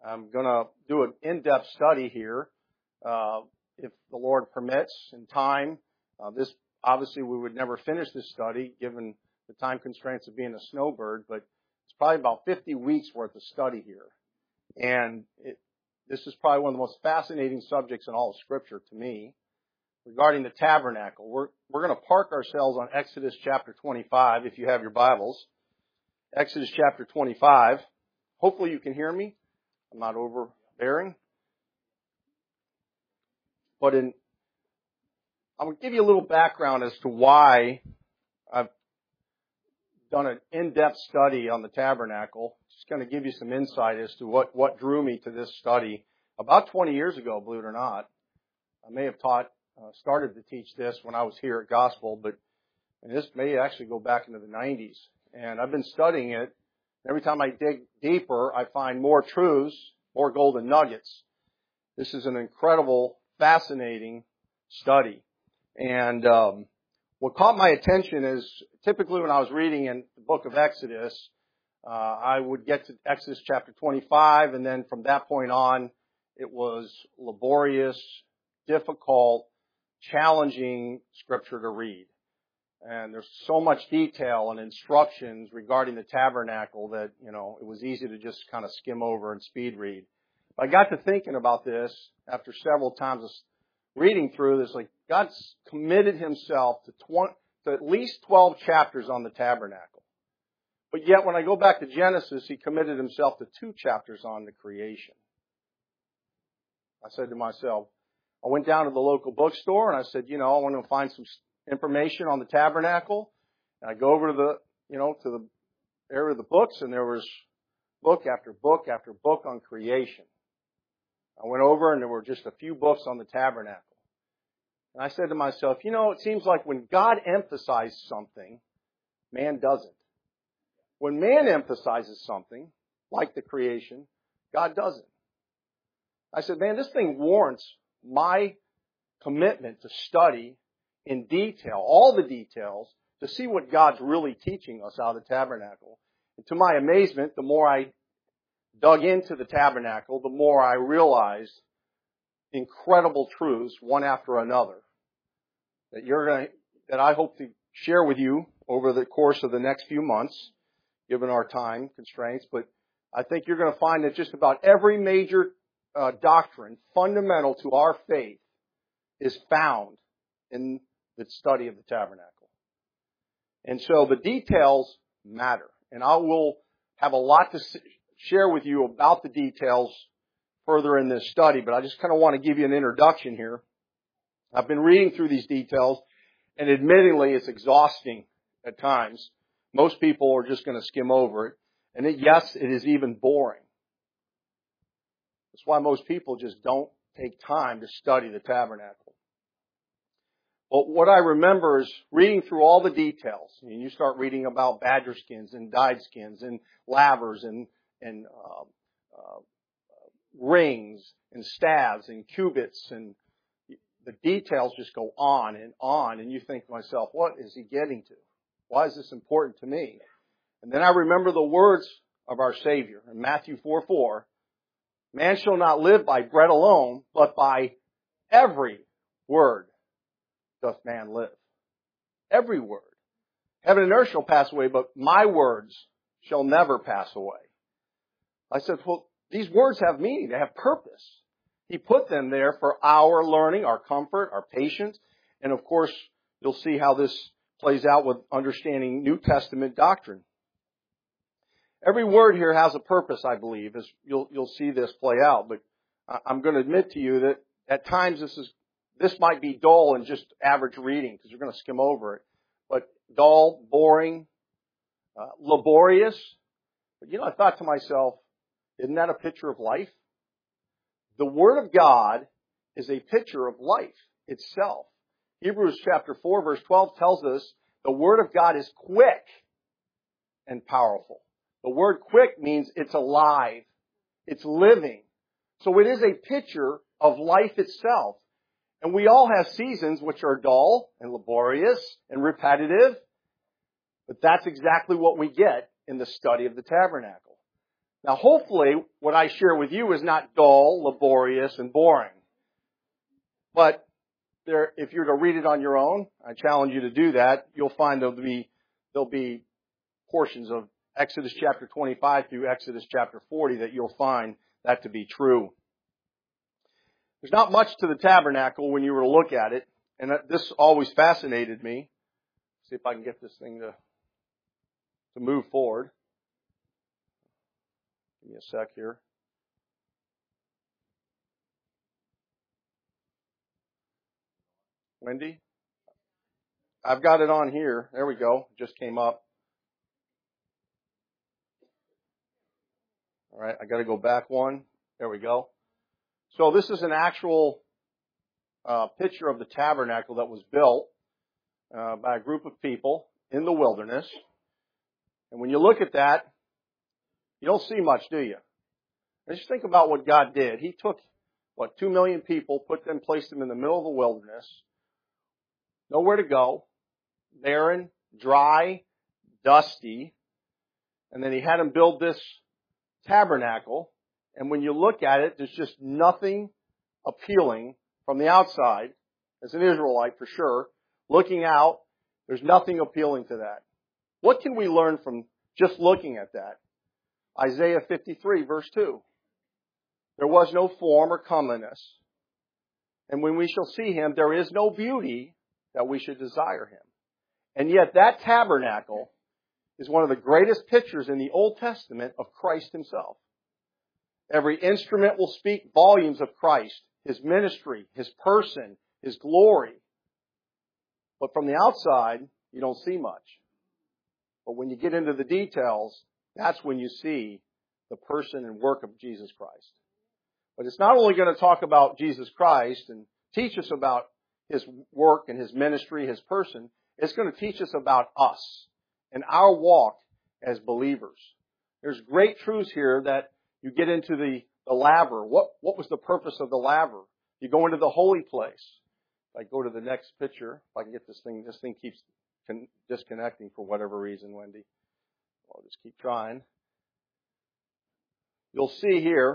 I'm going to do an in-depth study here, if the Lord permits, in time. This obviously we would never finish this study given the time constraints of being a snowbird, but it's probably about 50 weeks worth of study here. And this is probably one of the most fascinating subjects in all of Scripture to me regarding the tabernacle. We're going to park ourselves on Exodus chapter 25 if you have your Bibles. Exodus chapter 25. Hopefully you can hear me. I'm not overbearing. But I'm going to give you a little background as to why I've done an in-depth study on the tabernacle. Just going to give you some insight as to what drew me to this study. About 20 years ago, believe it or not, I may have started to teach this when I was here at Gospel, but this may actually go back into the 90s. And I've been studying it. Every time I dig deeper, I find more truths, more golden nuggets. This is an incredible, fascinating study. And what caught my attention is typically when I was reading in the book of Exodus, I would get to Exodus chapter 25, and then from that point on, it was laborious, difficult, challenging scripture to read. And there's so much detail and instructions regarding the tabernacle that, it was easy to just kind of skim over and speed read. But I got to thinking about this after several times of reading through this, like God's committed himself to at least 12 chapters on the tabernacle. But yet when I go back to Genesis, he committed himself to 2 chapters on the creation. I said to myself, I went down to the local bookstore and I said, I want to find some information on the tabernacle. And I go over to the area of the books, and there was book after book after book on creation. I went over and there were just a few books on the tabernacle. And I said to myself, it seems like when God emphasizes something, man doesn't. When man emphasizes something, like the creation, God doesn't. I said, man, this thing warrants my commitment to study in detail, all the details, to see what God's really teaching us out of the tabernacle. And to my amazement, the more I dug into the tabernacle, the more I realized incredible truths, one after another, that I hope to share with you over the course of the next few months, given our time constraints. But I think you're going to find that just about every major doctrine fundamental to our faith is found in the study of the tabernacle. And so the details matter. And I will have a lot to share with you about the details further in this study, but I just kind of want to give you an introduction here. I've been reading through these details, and admittedly, it's exhausting at times. Most people are just going to skim over it. And yes, it is even boring. That's why most people just don't take time to study the tabernacle. But what I remember is reading through all the details. And you start reading about badger skins and dyed skins and lavers and rings and staves and cubits, and the details just go on. And you think to myself, what is he getting to? Why is this important to me? And then I remember the words of our Savior in Matthew 4:4. Man shall not live by bread alone, but by every word doth man live. Every word. Heaven and earth shall pass away, but my words shall never pass away. I said, well, these words have meaning. They have purpose. He put them there for our learning, our comfort, our patience. And of course, you'll see how this plays out with understanding New Testament doctrine. Every word here has a purpose, I believe, as you'll see this play out. But I'm going to admit to you that at times this might be dull and just average reading because you're going to skim over it. But dull, boring, laborious. But I thought to myself, isn't that a picture of life? The Word of God is a picture of life itself. Hebrews chapter 4 verse 12 tells us the Word of God is quick and powerful. The word quick means it's alive. It's living. So it is a picture of life itself. And we all have seasons which are dull and laborious and repetitive. But that's exactly what we get in the study of the tabernacle. Now, hopefully, what I share with you is not dull, laborious, and boring. But if you're to read it on your own, I challenge you to do that. You'll find there'll be portions of Exodus chapter 25 through Exodus chapter 40 that you'll find that to be true. There's not much to the tabernacle when you were to look at it, and this always fascinated me. See if I can get this thing to move forward. Give me a sec here. Wendy? I've got it on here. There we go. Just came up. All right, I got to go back one. There we go. So this is an actual picture of the tabernacle that was built by a group of people in the wilderness. And when you look at that, you don't see much, do you? Just think about what God did. He took, 2 million people, placed them in the middle of the wilderness, nowhere to go, barren, dry, dusty, and then He had them build this tabernacle. And when you look at it, there's just nothing appealing from the outside. As an Israelite, for sure, looking out, there's nothing appealing to that. What can we learn from just looking at that? Isaiah 53, verse 2. There was no form or comeliness, and when we shall see Him, there is no beauty that we should desire Him. And yet that tabernacle is one of the greatest pictures in the Old Testament of Christ Himself. Every instrument will speak volumes of Christ, His ministry, His person, His glory. But from the outside, you don't see much. But when you get into the details, that's when you see the person and work of Jesus Christ. But it's not only going to talk about Jesus Christ and teach us about His work and His ministry, His person. It's going to teach us about us and our walk as believers. There's great truths here that you get into the laver. What was the purpose of the laver? You go into the holy place. If I go to the next picture, if I can get this thing keeps disconnecting for whatever reason, Wendy. I'll just keep trying. You'll see here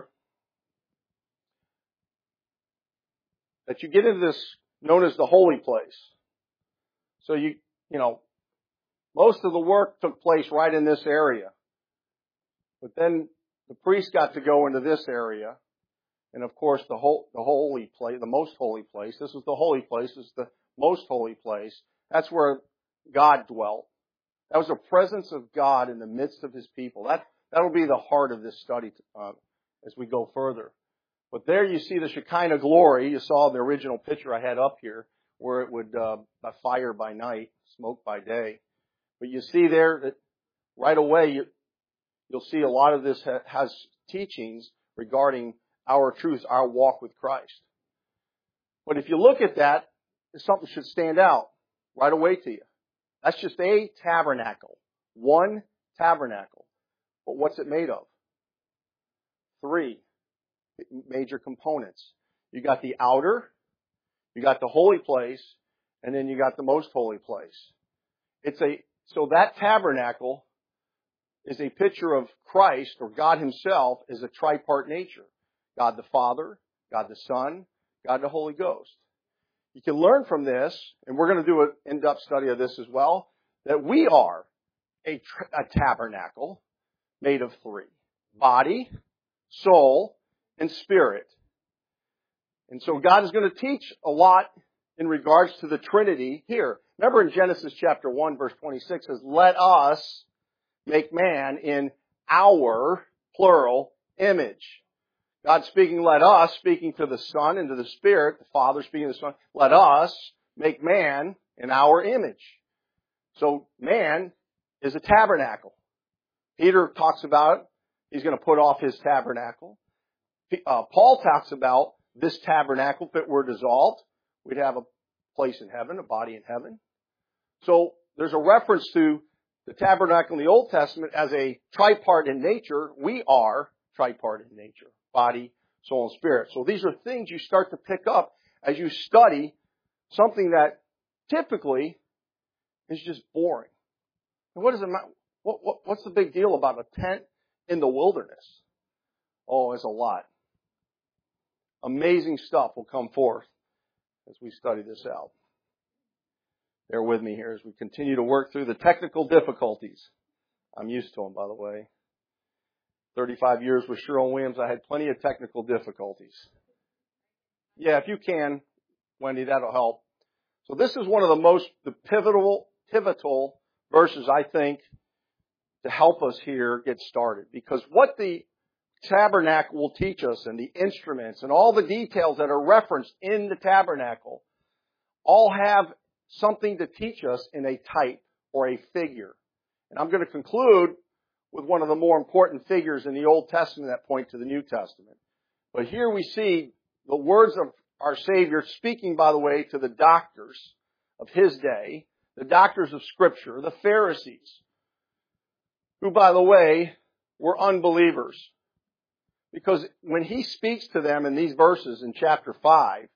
that you get into this known as the holy place. So most of the work took place right in this area. But then the priest got to go into this area. And of course the holy place, the most holy place. This is the holy place. This is the most holy place. That's where God dwelt. That was the presence of God in the midst of His people. That'll be the heart of this study as we go further. But there you see the Shekinah glory. You saw the original picture I had up here, where it would fire by night, smoke by day. But you see there that right away you'll see a lot of this has teachings regarding our truths, our walk with Christ. But if you look at that, something should stand out right away to you. That's just a tabernacle. One tabernacle. But what's it made of? 3 major components. You got the outer, you got the holy place, and then you got the most holy place. So that tabernacle is a picture of Christ, or God Himself, as a tripart nature. God the Father, God the Son, God the Holy Ghost. You can learn from this, and we're going to do an in-depth study of this as well, that we are a tabernacle made of 3. Body, soul, and spirit. And so God is going to teach a lot in regards to the Trinity here. Remember in Genesis chapter 1 verse 26 says, let us make man in our, plural, image. God speaking, let us, speaking to the Son and to the Spirit, the Father speaking to the Son, let us make man in our image. So man is a tabernacle. Peter talks about he's going to put off his tabernacle. Paul talks about this tabernacle, if it were dissolved, we'd have a place in heaven, a body in heaven. So there's a reference to the tabernacle in the Old Testament as a tripart in nature. We are tripart in nature, body, soul, and spirit. So these are things you start to pick up as you study something that typically is just boring. And what does it matter? What's the big deal about a tent in the wilderness. Oh, it's a lot. Amazing stuff will come forth as we study this out. Bear with me here as we continue to work through the technical difficulties. I'm used to them, by the way. 35 years with Sherwin-Williams, I had plenty of technical difficulties. Yeah, if you can, Wendy, that'll help. So this is one of the pivotal verses, I think, to help us here get started. Because what the tabernacle will teach us, and the instruments and all the details that are referenced in the tabernacle, all have something to teach us in a type or a figure. And I'm going to conclude with one of the more important figures in the Old Testament that point to the New Testament. But here we see the words of our Savior speaking, by the way, to the doctors of His day, the doctors of Scripture, the Pharisees, who, by the way, were unbelievers. Because when He speaks to them in these verses in chapter 5,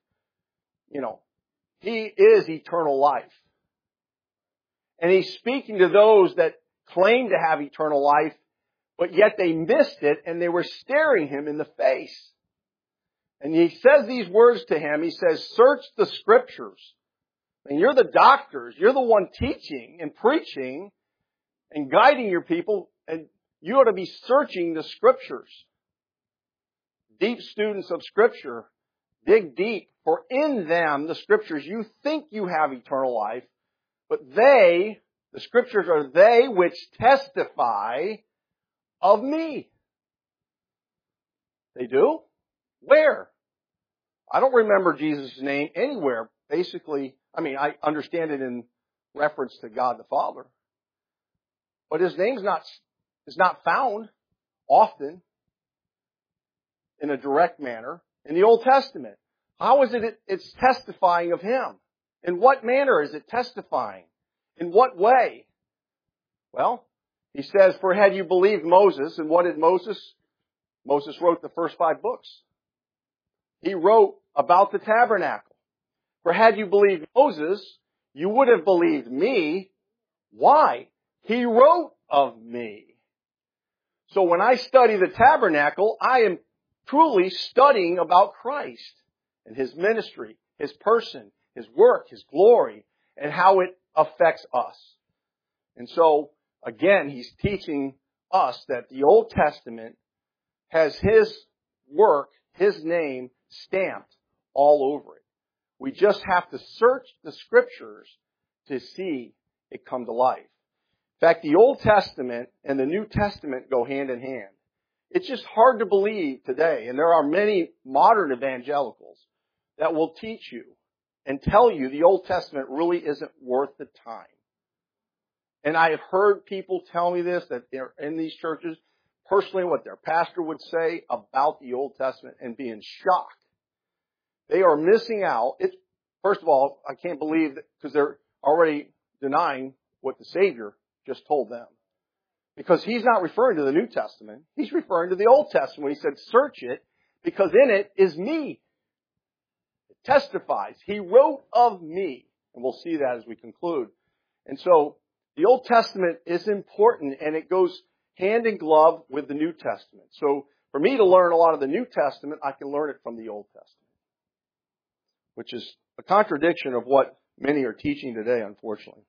He is eternal life. And He's speaking to those that claim to have eternal life, but yet they missed it and they were staring Him in the face. And He says these words to him. He says, search the Scriptures. And you're the doctors. You're the one teaching and preaching and guiding your people. And you ought to be searching the Scriptures. Deep students of Scripture dig deep. For in them, the Scriptures, you think you have eternal life. But the Scriptures are they which testify of me. They do? Where? I don't remember Jesus' name anywhere. Basically, I understand it in reference to God the Father. But His name is not found often in a direct manner in the Old Testament. How is it it's testifying of Him? In what manner is it testifying? In what way? Well, He says, for had you believed Moses, and what did Moses? Moses wrote the first 5 books. He wrote about the tabernacle. For had you believed Moses, you would have believed me. Why? He wrote of me. So when I study the tabernacle, I am truly studying about Christ and His ministry, His person, His work, His glory, and how it affects us. And so, again, He's teaching us that the Old Testament has His work, His name, stamped all over it. We just have to search the Scriptures to see it come to life. In fact, the Old Testament and the New Testament go hand in hand. It's just hard to believe today, and there are many modern evangelicals that will teach you and tell you the Old Testament really isn't worth the time. And I have heard people tell me this, that they're in these churches, personally what their pastor would say about the Old Testament and be in shock. They are missing out. First of all, I can't believe that because they're already denying what the Savior just told them. Because He's not referring to the New Testament. He's referring to the Old Testament when He said, search it, because in it is me. It testifies. He wrote of me. And we'll see that as we conclude. And so, the Old Testament is important, and it goes hand in glove with the New Testament. So, for me to learn a lot of the New Testament, I can learn it from the Old Testament. Which is a contradiction of what many are teaching today, unfortunately.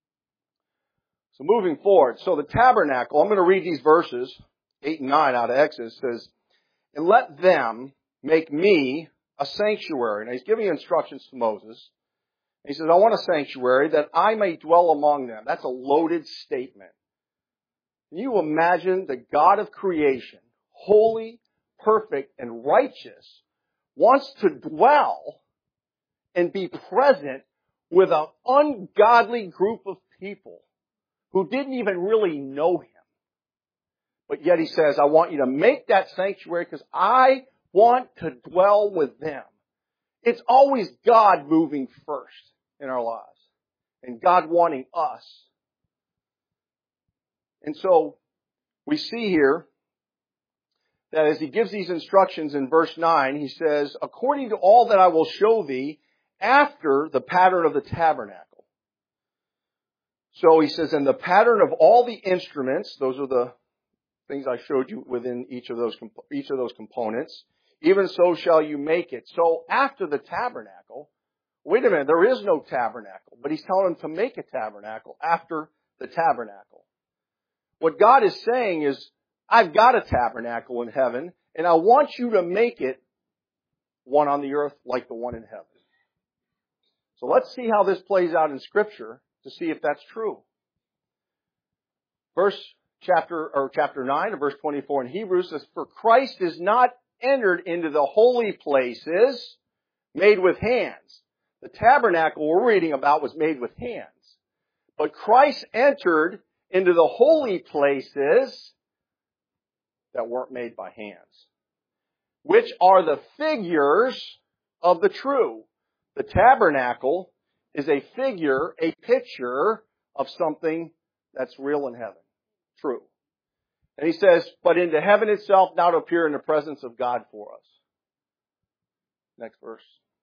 So moving forward, so the tabernacle, I'm going to read these verses, 8 and 9 out of Exodus, says, and let them make me a sanctuary. Now He's giving instructions to Moses. He says, I want a sanctuary that I may dwell among them. That's a loaded statement. Can you imagine the God of creation, holy, perfect, and righteous, wants to dwell and be present with an ungodly group of people who didn't even really know Him. But yet He says, I want you to make that sanctuary because I want to dwell with them. It's always God moving first in our lives and God wanting us. And so we see here that as He gives these instructions in verse 9, He says, according to all that I will show thee after the pattern of the tabernacle. So He says, and the pattern of all the instruments, those are the things I showed you within each of those components. Even so shall you make it. So after the tabernacle, wait a minute, there is no tabernacle, but he's telling them to make a tabernacle after the tabernacle. What God is saying is, I've got a tabernacle in heaven, and I want you to make it one on the earth like the one in heaven. So let's see how this plays out in Scripture to see if that's true. Chapter 9 of verse 24 in Hebrews says, for Christ is not entered into the holy places made with hands. The tabernacle we're reading about was made with hands. But Christ entered into the holy places that weren't made by hands, which are the figures of the true. The tabernacle is a figure, a picture of something that's real in heaven. True. And he says, but into heaven itself now to appear in the presence of God for us. Next verse.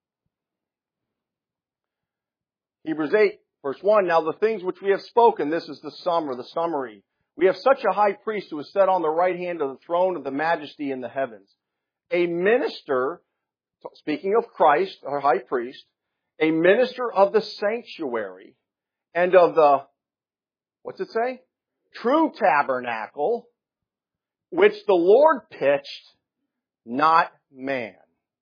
Hebrews 8, verse 1. Now the things which we have spoken, this is the summary. We have such a high priest who is set on the right hand of the throne of the majesty in the heavens. A minister, speaking of Christ, our high priest, a minister of the sanctuary and of the, what's it say? True tabernacle, which the Lord pitched, not man.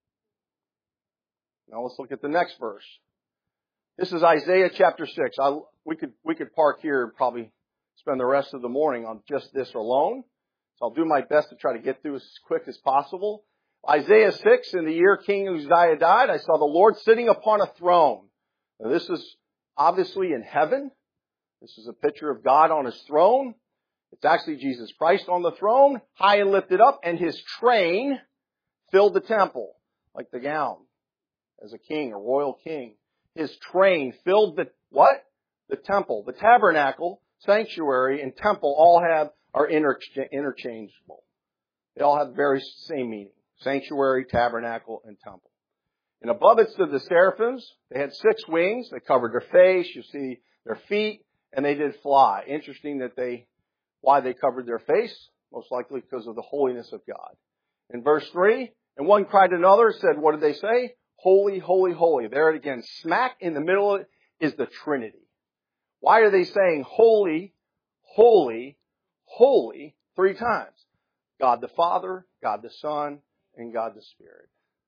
Now let's look at the next verse. This is Isaiah chapter 6. We could park here and probably spend the rest of the morning on just this alone. So I'll do my best to try to get through as quick as possible. Isaiah 6, in the year King Uzziah died, I saw the Lord sitting upon a throne. Now this is obviously in heaven. This is a picture of God on His throne. It's actually Jesus Christ on the throne, high and lifted up, and His train filled the temple, like the gown, as a king, a royal king. His train filled the, what? The temple. The tabernacle, sanctuary, and temple all are interchangeable. They all have the very same meaning. Sanctuary, tabernacle, and temple. And above it stood the seraphims. They had 6 wings. They covered their face. You see their feet. And they did fly. Interesting why they covered their face. Most likely because of the holiness of God. In verse 3, and one cried to another, said, what did they say? Holy, holy, holy. There it again. Smack in the middle of it is the Trinity. Why are they saying holy, holy, holy 3 times? God the Father, God the Son, and God the Spirit.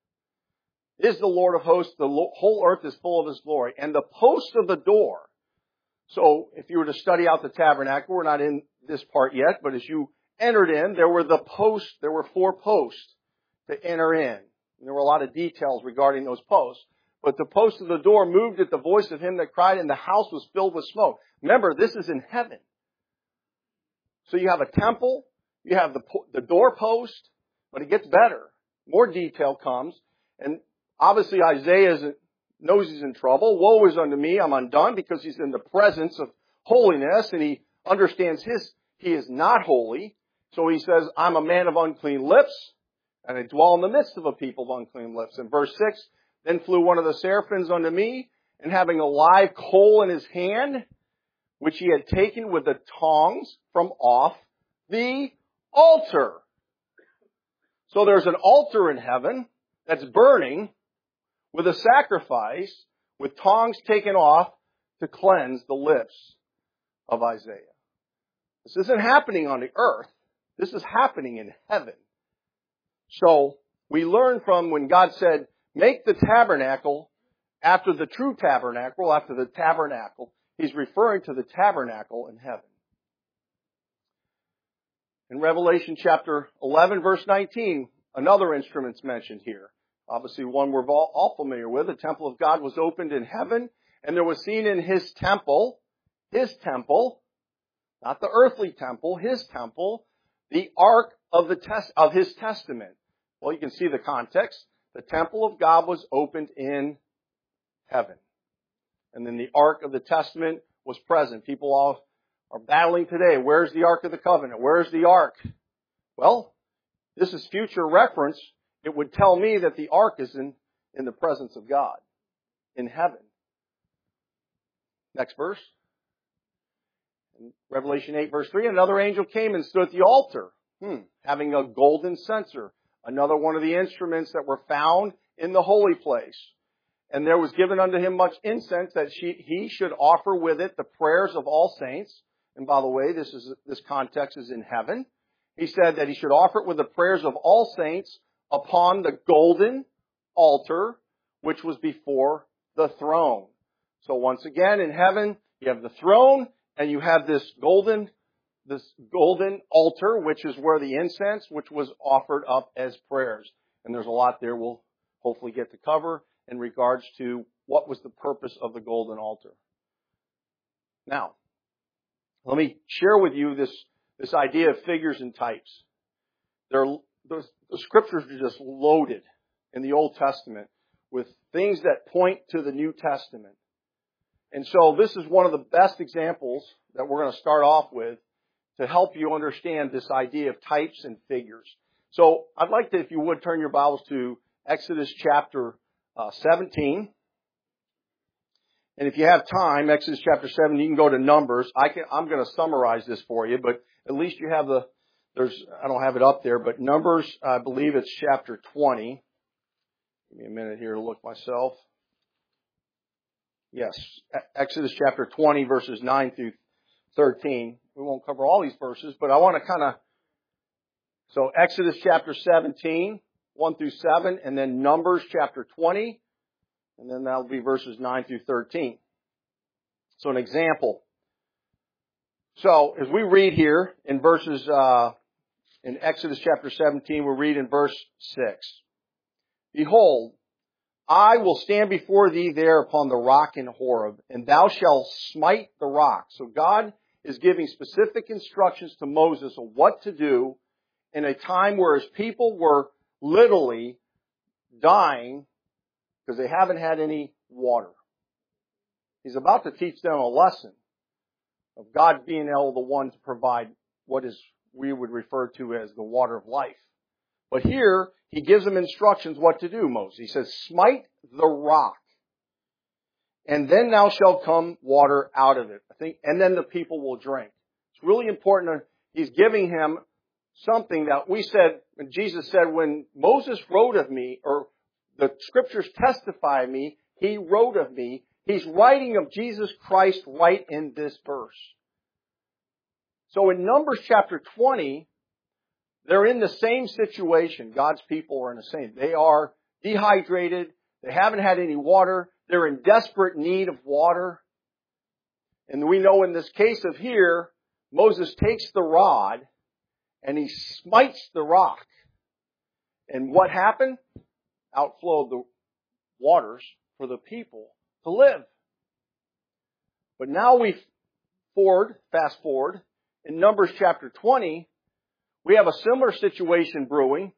Is the Lord of hosts, the whole earth is full of His glory. And the post of the door. So if you were to study out the tabernacle, we're not in this part yet, but as you entered in, there were 4 posts to enter in. And there were a lot of details regarding those posts. But the post of the door moved at the voice of him that cried, and the house was filled with smoke. Remember, this is in heaven. So you have a temple, you have the doorpost, but it gets better. More detail comes, and obviously Isaiah knows he's in trouble. Woe is unto me, I'm undone, because he's in the presence of holiness, and he understands he is not holy. So he says, I'm a man of unclean lips, and I dwell in the midst of a people of unclean lips. In verse 6, then flew one of the seraphims unto me, and having a live coal in his hand, which he had taken with the tongs from off the altar. So there's an altar in heaven that's burning with a sacrifice with tongs taken off to cleanse the lips of Isaiah. This isn't happening on the earth. This is happening in heaven. So we learn from when God said, make the tabernacle after the true tabernacle, after the tabernacle. He's referring to the tabernacle in heaven. In Revelation chapter 11, verse 19, another instrument's mentioned here. Obviously one we're all familiar with. The temple of God was opened in heaven, and there was seen in His temple, not the earthly temple, His temple, the ark of His testament. Well, you can see the context. The temple of God was opened in heaven. And then the ark of the testament was present. People all are battling today. Where's the ark of the covenant? Where's the ark? Well, this is future reference. It would tell me that the ark is in the presence of God, in heaven. Next verse. In Revelation 8, verse 3, another angel came and stood at the altar Having a golden censer, another one of the instruments that were found in the holy place. And there was given unto him much incense that he should offer with it the prayers of all saints. And by the way, this context is in heaven. He said that he should offer it with the prayers of all saints upon the golden altar, which was before the throne. So once again, in heaven, you have the throne, and you have this golden altar, which is where the incense, which was offered up as prayers. And there's a lot there we'll hopefully get to cover in regards to what was the purpose of the golden altar. Now, let me share with you this idea of figures and types. The scriptures are just loaded in the Old Testament with things that point to the New Testament. And so this is one of the best examples that we're going to start off with to help you understand this idea of types and figures. So I'd like to, if you would, turn your Bibles to Exodus chapter 17. And if you have time, Exodus chapter 7, you can go to Numbers. I'm going to summarize this for you, but at least you have I don't have it up there, but Numbers, I believe it's chapter 20. Give me a minute here to look myself. Yes, Exodus chapter 20, verses 9 through 13. We won't cover all these verses, but I want to so Exodus chapter 17, 1 through 7, and then Numbers chapter 20, and then that'll be verses 9 through 13. So an example. So as we read here in in Exodus chapter 17, we'll read in verse 6. Behold, I will stand before thee there upon the rock in Horeb, and thou shalt smite the rock. So God is giving specific instructions to Moses on what to do in a time where his people were literally dying because they haven't had any water. He's about to teach them a lesson of God being the one to provide what we would refer to as the water of life. But here, he gives them instructions what to do, Moses. He says, smite the rock, and then thou shalt come water out of it. And then the people will drink. It's really important. He's giving him something that we said, and Jesus said, when Moses wrote of me, or the scriptures testify of me, he wrote of me. He's writing of Jesus Christ right in this verse. So in Numbers chapter 20, they're in the same situation. God's people are in the same. They are dehydrated. They haven't had any water. They're in desperate need of water. And we know in this case of here, Moses takes the rod and he smites the rock. And what happened? Outflowed the waters for the people to live. But now fast forward, in Numbers chapter 20, we have a similar situation brewing.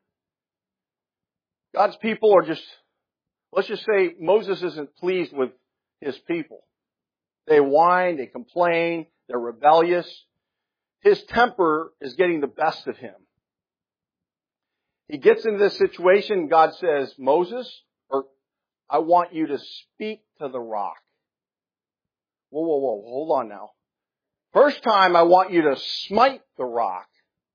God's people are let's just say Moses isn't pleased with his people. They whine, they complain, they're rebellious. His temper is getting the best of him. He gets into this situation, God says, Moses, I want you to speak to the rock. Whoa, hold on now. First time I want you to smite the rock.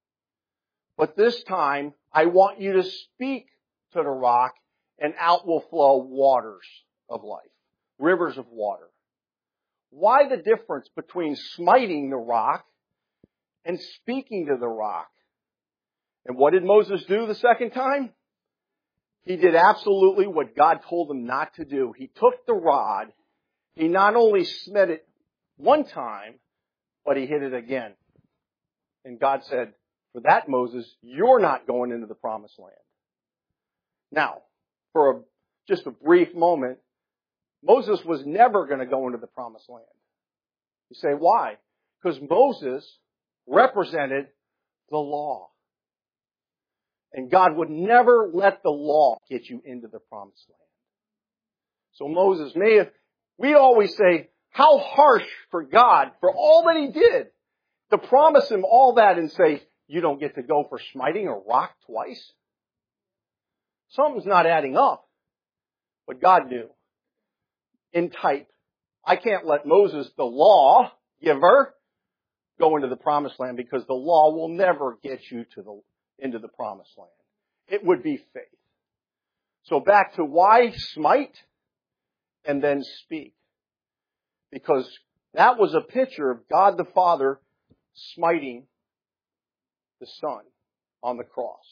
But this time, I want you to speak to the rock, and out will flow waters of life, rivers of water. Why the difference between smiting the rock and speaking to the rock? And what did Moses do the second time? He did absolutely what God told him not to do. He took the rod. He not only smote it one time, but he hit it again. And God said, for that, Moses, you're not going into the promised land. Now, for just a brief moment, Moses was never going to go into the promised land. You say, why? Because Moses represented the law. And God would never let the law get you into the promised land. So Moses we always say, how harsh for God for all that he did to promise him all that and say, you don't get to go for smiting a rock twice? Something's not adding up. But God knew. In type. I can't let Moses, the law giver, go into the promised land because the law will never get you into the promised land. It would be faith. So back to why smite and then speak. Because that was a picture of God the Father smiting the Son on the cross.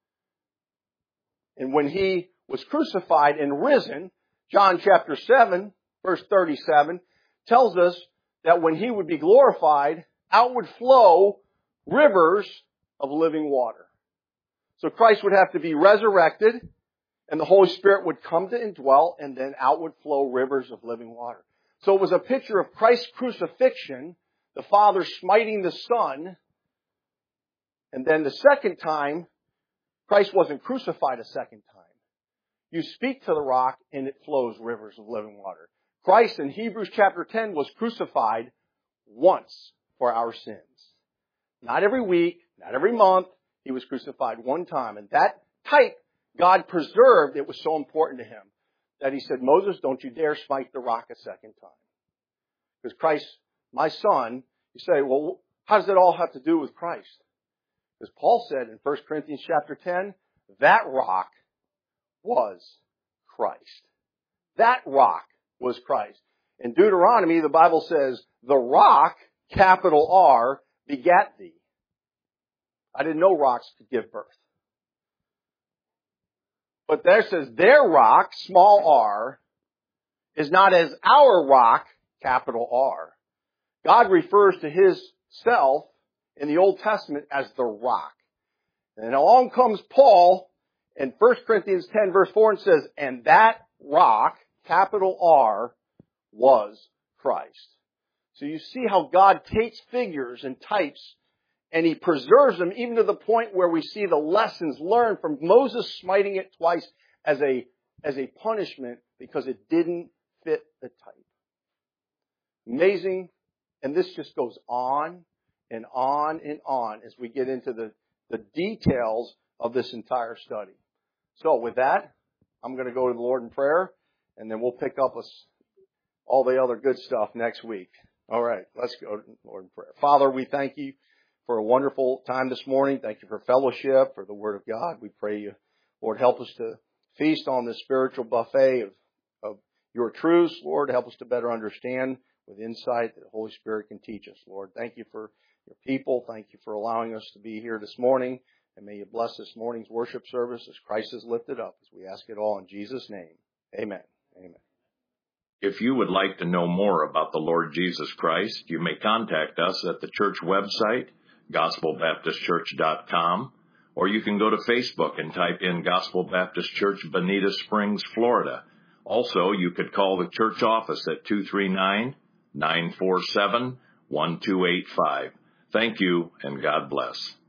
And when he was crucified and risen, John chapter 7, verse 37, tells us that when he would be glorified, out would flow rivers of living water. So Christ would have to be resurrected, and the Holy Spirit would come to indwell, and then out would flow rivers of living water. So it was a picture of Christ's crucifixion, the Father smiting the Son, and then the second time, Christ wasn't crucified a second time. You speak to the rock, and it flows rivers of living water. Christ in Hebrews chapter 10 was crucified once for our sins. Not every week, not every month. He was crucified one time. And that type God preserved. It was so important to him that he said, Moses, don't you dare smite the rock a second time. Because Christ, my son, you say, well, how does it all have to do with Christ? Because Paul said in 1 Corinthians chapter 10, that rock was Christ. That rock was Christ. In Deuteronomy, the Bible says, the rock, capital R, begat thee. I didn't know rocks could give birth. But there says, their rock, small r, is not as our rock, capital R. God refers to his self in the Old Testament as the rock. And along comes Paul in 1 Corinthians 10 verse 4 and says, and that rock, capital R, was Christ. So you see how God takes figures and types and he preserves them even to the point where we see the lessons learned from Moses smiting it twice as a punishment because it didn't fit the type. Amazing. And this just goes on and on and on as we get into the details of this entire study. So with that, I'm going to go to the Lord in prayer, and then we'll pick up all the other good stuff next week. All right, let's go to the Lord in prayer. Father, we thank you for a wonderful time this morning. Thank you for fellowship, for the Word of God. We pray you, Lord, help us to feast on this spiritual buffet of your truths. Lord, help us to better understand with insight that the Holy Spirit can teach us. Lord, thank you for your people. Thank you for allowing us to be here this morning. And may you bless this morning's worship service as Christ is lifted up, as we ask it all in Jesus' name. Amen. Amen. If you would like to know more about the Lord Jesus Christ, you may contact us at the church website, gospelbaptistchurch.com, or you can go to Facebook and type in Gospel Baptist Church, Bonita Springs, Florida. Also, you could call the church office at 239-947-1285. Thank you, and God bless.